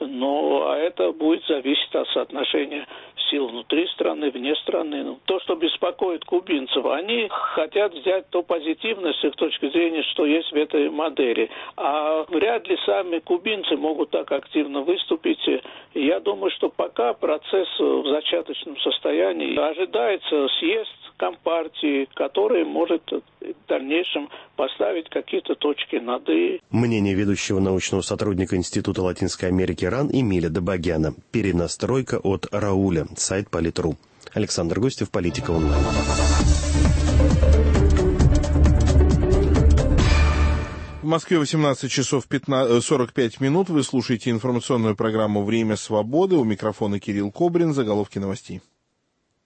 но это будет зависеть от соотношения сил внутри страны, вне страны. Ну, то, что беспокоит кубинцев, они хотят взять то позитивное с их точки зрения, что есть в этой модели. А вряд ли сами кубинцы могут так активно выступить. Я думаю, что пока процесс в зачаточном состоянии. Ожидается съезд Компартии, который может в дальнейшем поставить какие-то точки над «и». Мнение ведущего научного сотрудника Института Латинской Америки РАН Эмиля Дебагена. Перенастройка от Рауля. Сайт Полит точка ру. Александр Гостев, Политика онлайн. В Москве восемнадцать часов сорок пять минут. Вы слушаете информационную программу «Время свободы». У микрофона Кирилл Кобрин. Заголовки новостей.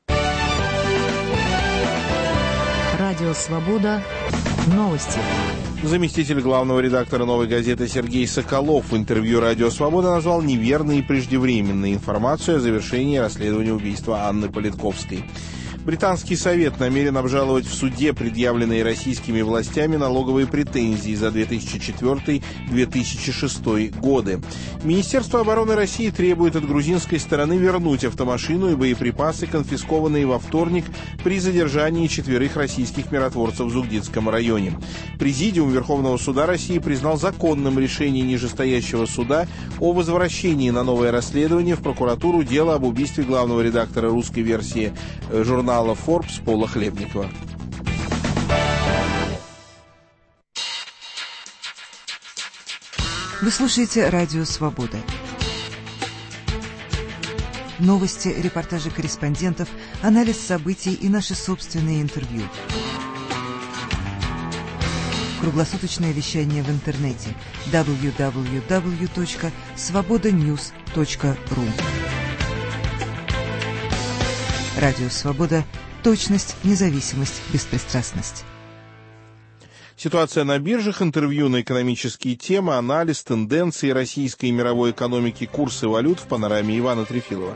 Радио «Свобода». Новости. Заместитель главного редактора «Новой газеты» Сергей Соколов в интервью «Радио Свобода» назвал неверной и преждевременной информацию о завершении расследования убийства Анны Политковской. Британский совет намерен обжаловать в суде предъявленные российскими властями налоговые претензии за две тысячи четвёртый — две тысячи шестой годы. Министерство обороны России требует от грузинской стороны вернуть автомашину и боеприпасы, конфискованные во вторник при задержании четверых российских миротворцев в Зугдидском районе. Президиум Верховного суда России признал законным решение нижестоящего суда о возвращении на новое расследование в прокуратуру дела об убийстве главного редактора русской версии журнала Forbes Пола Хлебникова. Вы слушаете «Радио Свобода». Новости, репортажи корреспондентов, анализ событий и наши собственные интервью. Круглосуточное вещание в интернете дабл ю дабл ю дабл ю точка свобода ньюс точка ру. Радио Свобода. Точность, независимость, беспристрастность. Ситуация на биржах, интервью на экономические темы, анализ, тенденции российской и мировой экономики, курсы валют в панораме Ивана Трефилова.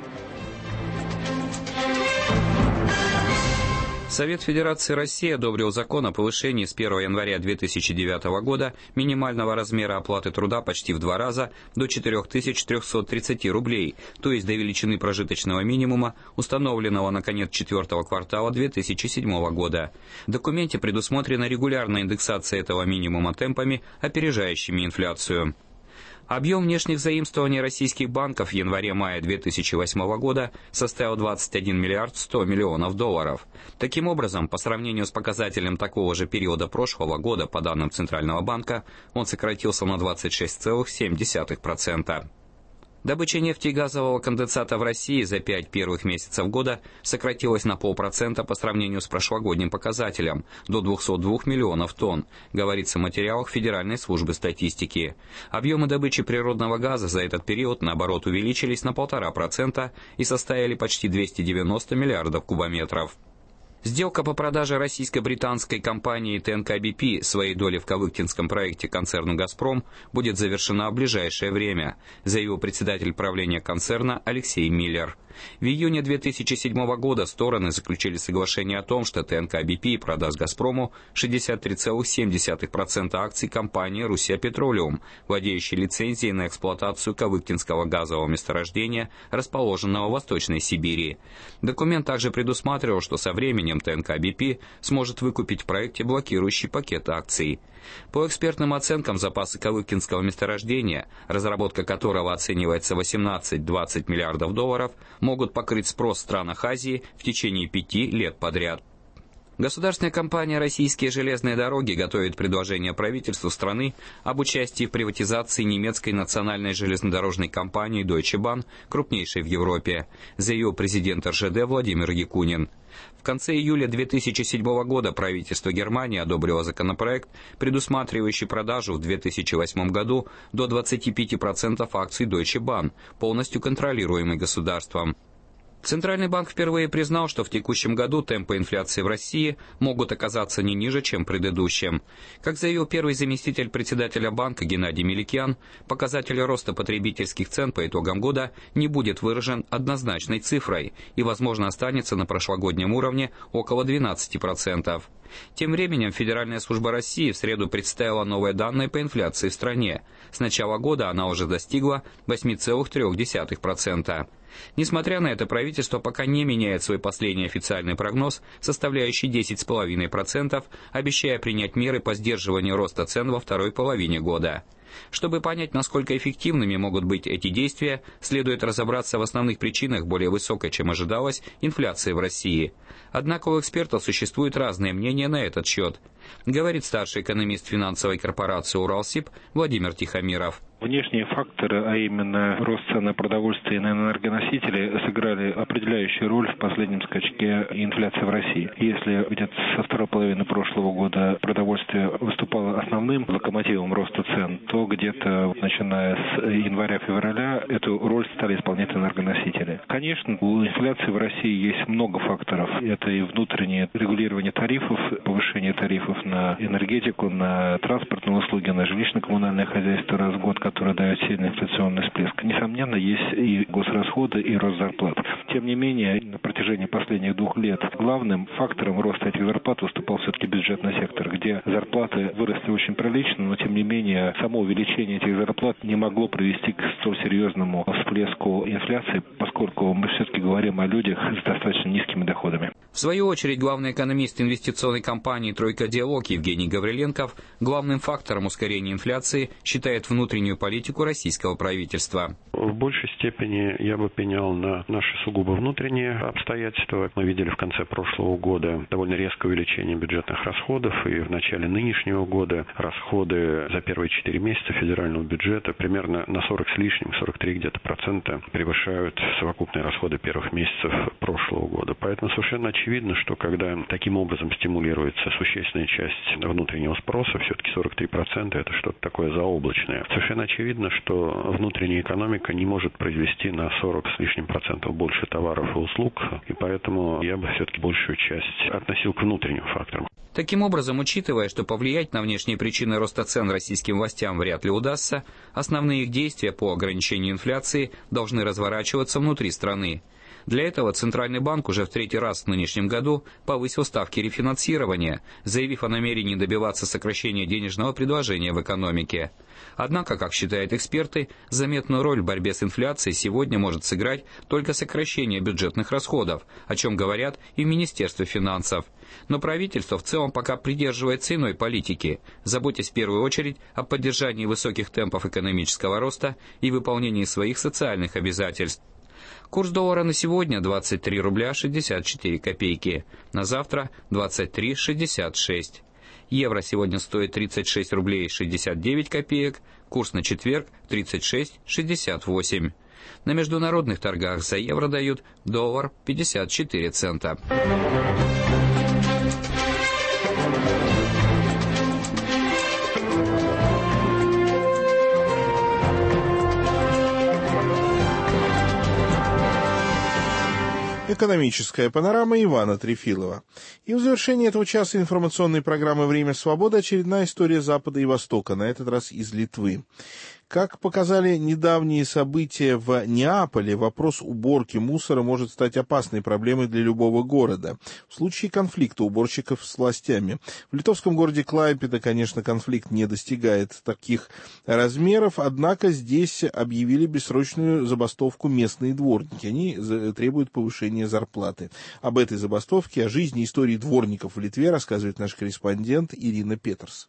Совет Федерации России одобрил закон о повышении с первого января две тысячи девятого года минимального размера оплаты труда почти в два раза до четыре тысячи триста тридцать рублей, то есть до величины прожиточного минимума, установленного на конец четвертого квартала две тысячи седьмого года. В документе предусмотрена регулярная индексация этого минимума темпами, опережающими инфляцию. Объем внешних заимствований российских банков в январе-мае две тысячи восьмого года составил двадцать один миллиард сто миллионов долларов. Таким образом, по сравнению с показателем такого же периода прошлого года, по данным Центрального банка, он сократился на двадцать шесть целых семь десятых процента. Добыча нефти и газового конденсата в России за пять первых месяцев года сократилась на полпроцента по сравнению с прошлогодним показателем, до двухсот двух миллионов тонн, говорится в материалах Федеральной службы статистики. Объемы добычи природного газа за этот период, наоборот, увеличились на полтора процента и составили почти двести девяносто миллиардов кубометров. Сделка по продаже российско-британской компании ТНК-БП своей доли в Кавыктинском проекте концерну «Газпром» будет завершена в ближайшее время, заявил председатель правления концерна Алексей Миллер. В июне две тысячи седьмого года стороны заключили соглашение о том, что ТНК-БП продаст «Газпрому» шестьдесят три целых семь десятых процента акций компании «Руссия Петролиум», владеющей лицензией на эксплуатацию Кавыктинского газового месторождения, расположенного в Восточной Сибири. Документ также предусматривал, что со временем ТНК-БП сможет выкупить в проекте блокирующий пакет акций. По экспертным оценкам, запасы Кавыктинского месторождения, разработка которого оценивается восемнадцать-двадцать миллиардов долларов, могут покрыть спрос в странах Азии в течение пяти лет подряд. Государственная компания «Российские железные дороги» готовит предложение правительству страны об участии в приватизации немецкой национальной железнодорожной компании Deutsche Bahn, крупнейшей в Европе, заявил президент эр жэ дэ Владимир Якунин. В конце июля две тысячи седьмого года правительство Германии одобрило законопроект, предусматривающий продажу в две тысячи восьмом году до двадцати пяти процентов акций Deutsche Bahn, полностью контролируемой государством. Центральный банк впервые признал, что в текущем году темпы инфляции в России могут оказаться не ниже, чем в предыдущем. Как заявил первый заместитель председателя банка Геннадий Меликян, показатель роста потребительских цен по итогам года не будет выражен однозначной цифрой и, возможно, останется на прошлогоднем уровне около двенадцати процентов. Тем временем Федеральная служба России в среду представила новые данные по инфляции в стране. С начала года она уже достигла восьми целых трёх десятых процента. Несмотря на это, правительство пока не меняет свой последний официальный прогноз, составляющий десять целых пять десятых процента, обещая принять меры по сдерживанию роста цен во второй половине года. Чтобы понять, насколько эффективными могут быть эти действия, следует разобраться в основных причинах более высокой, чем ожидалось, инфляции в России. Однако у экспертов существуют разные мнения на этот счет, говорит старший экономист финансовой корпорации «Уралсиб» Владимир Тихомиров. Внешние факторы, а именно рост цен на продовольствие и на энергоносители, сыграли определяющую роль в последнем скачке инфляции в России. Если где-то со второй половины прошлого года продовольствие выступало основным локомотивом роста цен, то но где-то начиная с января-февраля эту роль стали исполнять энергоносители. Конечно, у инфляции в России есть много факторов. Это и внутреннее регулирование тарифов, повышение тарифов на энергетику, на транспортные услуги, на жилищно-коммунальное хозяйство раз в год, которое дает сильный инфляционный всплеск. Несомненно, есть и госрасходы, и рост зарплат. Тем не менее, на протяжении последних двух лет главным фактором роста этих зарплат выступал все-таки бюджетный сектор, где зарплаты выросли очень прилично, но тем не менее само увеличение этих зарплат не могло привести к столь серьезному всплеску инфляции, поскольку мы все-таки говорим о людях с достаточно низкими доходами. В свою очередь, главный экономист инвестиционной компании «Тройка Диалог» Евгений Гавриленков главным фактором ускорения инфляции считает внутреннюю политику российского правительства. В большей степени я бы пенял на наши сугубо внутренние обстоятельства. Мы видели в конце прошлого года довольно резкое увеличение бюджетных расходов, и в начале нынешнего года расходы за первые четыре месяца федерального бюджета примерно на сорок с лишним, сорок три где-то процента превышают совокупные расходы первых месяцев прошлого года. Поэтому совершенно очевидно, что когда таким образом стимулируется существенная часть внутреннего спроса, все-таки сорок три процента это что-то такое заоблачное. Совершенно очевидно, что внутренняя экономика не может произвести на сорок с лишним процентов больше товаров и услуг, и поэтому я бы все-таки большую часть относил к внутренним факторам. Таким образом, учитывая, что повлиять на внешние причины роста цен российским властям вряд ли удастся, основные их действия по ограничению инфляции должны разворачиваться внутри страны. Для этого Центральный банк уже в третий раз в нынешнем году повысил ставки рефинансирования, заявив о намерении добиваться сокращения денежного предложения в экономике. Однако, как считают эксперты, заметную роль в борьбе с инфляцией сегодня может сыграть только сокращение бюджетных расходов, о чем говорят и в Министерстве финансов. Но правительство в целом пока придерживается иной политики, заботясь в первую очередь о поддержании высоких темпов экономического роста и выполнении своих социальных обязательств. Курс доллара на сегодня двадцать три рубля шестьдесят четыре копейки, на завтра двадцать три шестьдесят шесть. Евро сегодня стоит тридцать шесть рублей шестьдесят девять копеек, курс на четверг тридцать шесть шестьдесят восемь. На международных торгах за евро дают доллар пятьдесят четыре цента. Экономическая панорама Ивана Трефилова. И в завершении этого часа информационной программы «Время свободы» очередная история Запада и Востока, на этот раз из Литвы. Как показали недавние события в Неаполе, вопрос уборки мусора может стать опасной проблемой для любого города. В случае конфликта уборщиков с властями. В литовском городе Клайпеда, конечно, конфликт не достигает таких размеров, однако здесь объявили бессрочную забастовку местные дворники. Они требуют повышения зарплаты. Об этой забастовке, о жизни и истории дворников в Литве рассказывает наш корреспондент Ирина Петерс.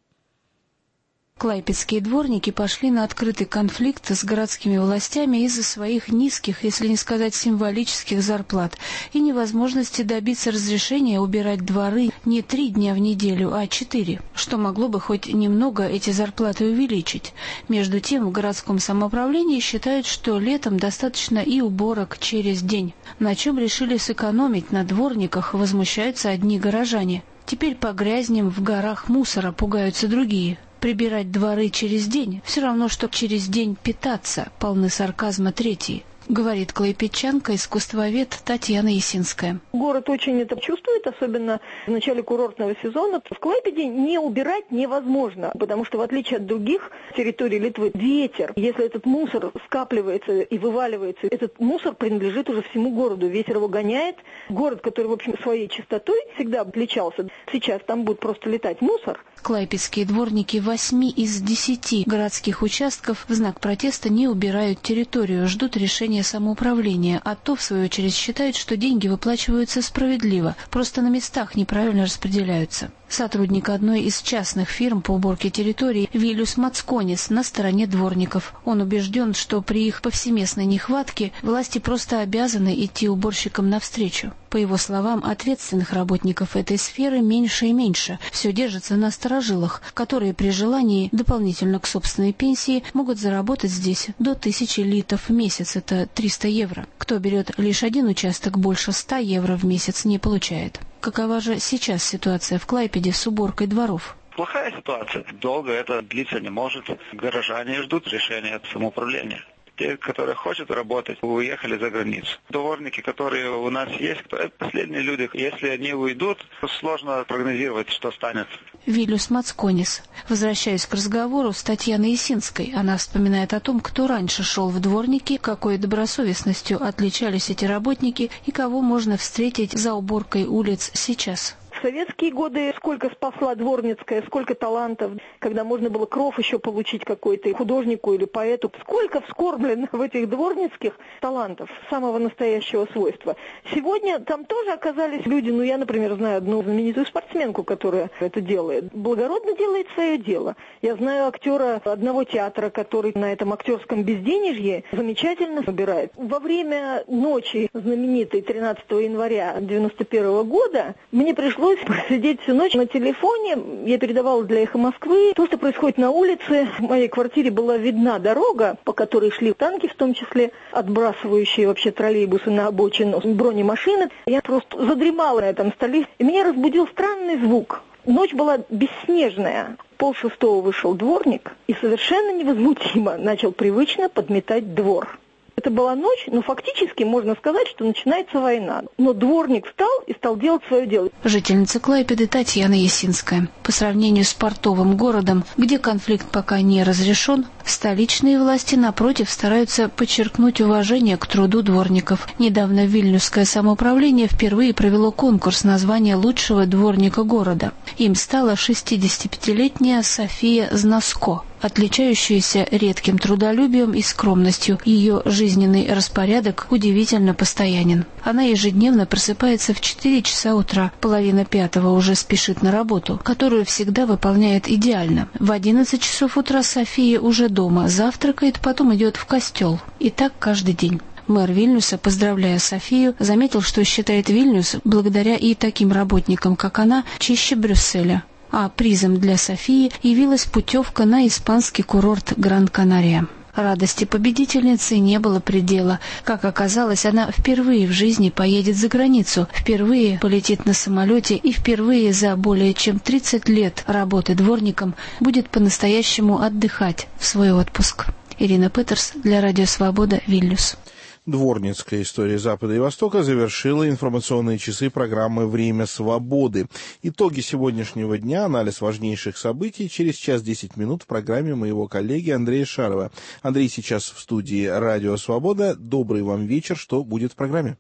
Клайпедские дворники пошли на открытый конфликт с городскими властями из-за своих низких, если не сказать символических зарплат и невозможности добиться разрешения убирать дворы не три дня в неделю, а четыре, что могло бы хоть немного эти зарплаты увеличить. Между тем, в городском самоуправлении считают, что летом достаточно и уборок через день. На чем решили сэкономить на дворниках, возмущаются одни горожане. Теперь погрязнем в горах мусора, пугаются другие. Прибирать дворы через день – все равно, что через день питаться, полны сарказма третьи. Говорит клайпедчанка, искусствовед Татьяна Есинская. Город очень это чувствует, особенно в начале курортного сезона. В Клайпеде не убирать невозможно, потому что в отличие от других территорий Литвы, ветер, если этот мусор скапливается и вываливается, этот мусор принадлежит уже всему городу, ветер его гоняет. Город, который, в общем, своей чистотой всегда отличался, сейчас там будет просто летать мусор. Клайпедские дворники восьми из десяти городских участков в знак протеста не убирают территорию, ждут решения самоуправления, а то, в свою очередь, считают, что деньги выплачиваются справедливо, просто на местах неправильно распределяются. Сотрудник одной из частных фирм по уборке территорий Вилюс Мацконис на стороне дворников. Он убежден, что при их повсеместной нехватке власти просто обязаны идти уборщикам навстречу. По его словам, ответственных работников этой сферы меньше и меньше. Все держится на старожилах, которые при желании дополнительно к собственной пенсии могут заработать здесь до тысячи литов в месяц, это триста евро. Кто берет лишь один участок, больше ста евро в месяц не получает. Какова же сейчас ситуация в Клайпеде с уборкой дворов? Плохая ситуация. Долго это длиться не может. Горожане ждут решения самоуправления. Те, которые хотят работать, уехали за границу. Дворники, которые у нас есть, это последние люди. Если они уйдут, сложно прогнозировать, что станет. Вильнюс Мацконис. Возвращаясь к разговору с Татьяной Есинской, она вспоминает о том, кто раньше шел в дворники, какой добросовестностью отличались эти работники и кого можно встретить за уборкой улиц сейчас. В советские годы сколько спасла Дворницкая, сколько талантов, когда можно было кров еще получить какой-то художнику или поэту. Сколько вскорблено в этих дворницких талантов самого настоящего свойства. Сегодня там тоже оказались люди, ну я, например, знаю одну знаменитую спортсменку, которая это делает. Благородно делает свое дело. Я знаю актера одного театра, который на этом актерском безденежье замечательно собирает. Во время ночи знаменитой тринадцатого января девяносто первого года мне пришлось просидеть всю ночь на телефоне. Я передавала для «Эхо Москвы». То, что происходит на улице. В моей квартире была видна дорога, по которой шли танки, в том числе отбрасывающие вообще троллейбусы на обочину, бронемашины. Я просто задремала на этом столе, и меня разбудил странный звук. Ночь была бесснежная. Пол шестого вышел дворник и совершенно невозмутимо начал привычно подметать двор. Это была ночь, но фактически можно сказать, что начинается война. Но дворник встал и стал делать свое дело. Жительница Клайпеды Татьяна Есинская. По сравнению с портовым городом, где конфликт пока не разрешен, столичные власти, напротив, стараются подчеркнуть уважение к труду дворников. Недавно Вильнюсское самоуправление впервые провело конкурс на звание лучшего дворника города. Им стала шестидесятипятилетняя София Знаско, отличающаяся редким трудолюбием и скромностью. Ее жизненный распорядок удивительно постоянен. Она ежедневно просыпается в четыре часа утра, половина пятого уже спешит на работу, которую всегда выполняет идеально. В одиннадцать часов утра София уже дома, завтракает, потом идет в костел. И так каждый день. Мэр Вильнюса, поздравляя Софию, заметил, что считает Вильнюс, благодаря и таким работникам, как она, чище Брюсселя. А призом для Софии явилась путевка на испанский курорт Гран-Канария. Радости победительницы не было предела. Как оказалось, она впервые в жизни поедет за границу, впервые полетит на самолете и впервые за более чем тридцать лет работы дворником будет по-настоящему отдыхать в свой отпуск. Ирина Петерс для Радио Свобода, Вильнюс. Дворницкая история Запада и Востока завершила информационные часы программы «Время свободы». Итоги сегодняшнего дня, анализ важнейших событий через час десять минут в программе моего коллеги Андрея Шарова. Андрей сейчас в студии «Радио Свобода». Добрый вам вечер. Что будет в программе?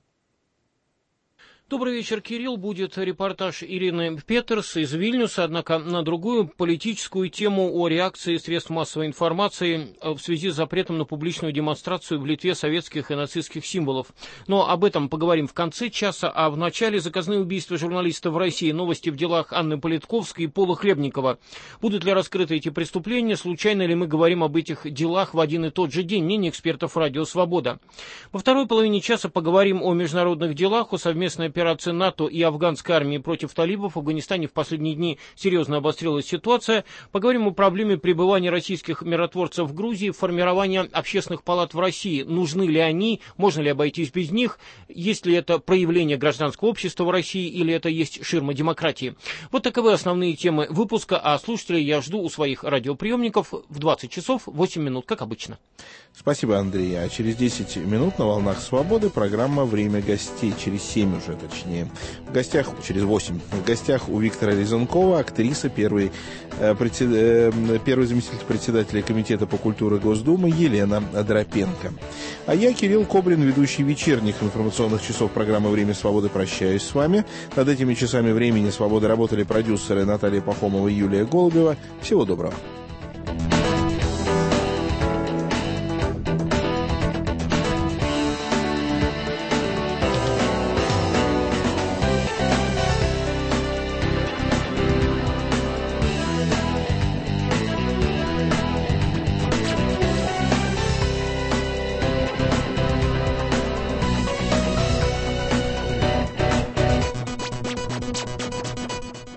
Добрый вечер, Кирилл. Будет репортаж Ирины Петерс из Вильнюса, однако на другую политическую тему о реакции средств массовой информации в связи с запретом на публичную демонстрацию в Литве советских и нацистских символов. Но об этом поговорим в конце часа, а в начале заказные убийства журналистов в России, новости в делах Анны Политковской и Пола Хлебникова. Будут ли раскрыты эти преступления, случайно ли мы говорим об этих делах в один и тот же день, мнение экспертов Радио Свобода. Во второй половине часа поговорим о международных делах, о совместной операции НАТО и афганской армии против талибов. В Афганистане в последние дни серьезно обострилась ситуация. Поговорим о проблеме пребывания российских миротворцев в Грузии, формирования общественных палат в России. Нужны ли они? Можно ли обойтись без них? Есть ли это проявление гражданского общества в России или это есть ширма демократии? Вот таковы основные темы выпуска, а слушателей я жду у своих радиоприемников в двадцать часов восемь минут, как обычно. Спасибо, Андрей. А через десять минут на «Волнах Свободы» программа «Время гостей». Через семь уже, точнее. В гостях, через восемь. В гостях у Виктора Резункова, актриса, первый, э, председ... э, первый заместитель председателя Комитета по культуре Госдумы Елена Дропенко. А я, Кирилл Кобрин, ведущий вечерних информационных часов программы «Время свободы», прощаюсь с вами. Над этими часами «Времени свободы» работали продюсеры Наталья Пахомова и Юлия Голубева. Всего доброго.